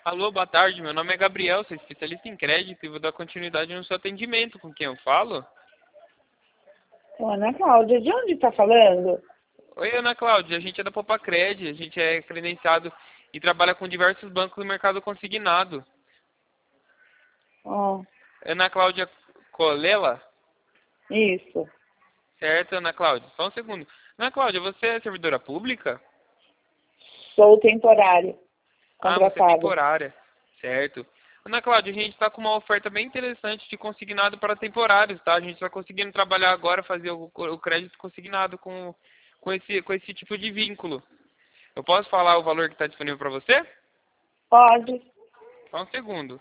Alô, boa tarde. Meu nome é Gabriel, sou especialista em crédito e vou dar continuidade no seu atendimento. Com quem eu falo? Ana Cláudia, de onde está falando? Oi, Ana Cláudia. A gente é da Popacred. A gente é credenciado e trabalha com diversos bancos no mercado consignado. Oh, Ana Cláudia Colela? isso. Certo, Ana Cláudia. Só um segundo. Ana Cláudia, você é servidora pública? Sou temporário, Ah, você é contratado. temporária. Certo. Ana Cláudia, a gente está com uma oferta bem interessante de consignado para temporários, tá? A gente está conseguindo trabalhar agora, fazer o crédito consignado com esse tipo de vínculo. Eu posso falar o valor que está disponível para você? Pode. Só um segundo.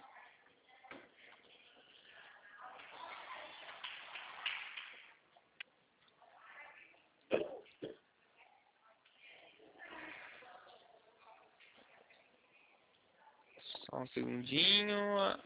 Só um segundinho.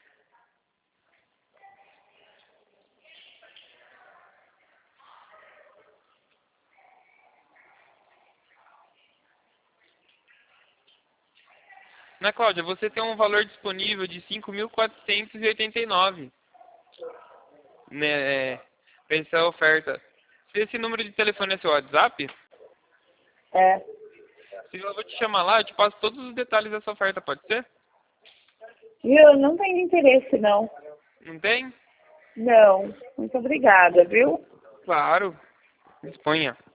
Ana Cláudia, você tem um valor disponível de 5.489, né, para essa oferta. Se esse número de telefone é seu WhatsApp, É. se eu vou te chamar lá, eu te passo todos os detalhes dessa oferta, pode ser? Viu? Não tenho interesse, não. Não tem? Não. Muito obrigada, viu? Claro. Disponha.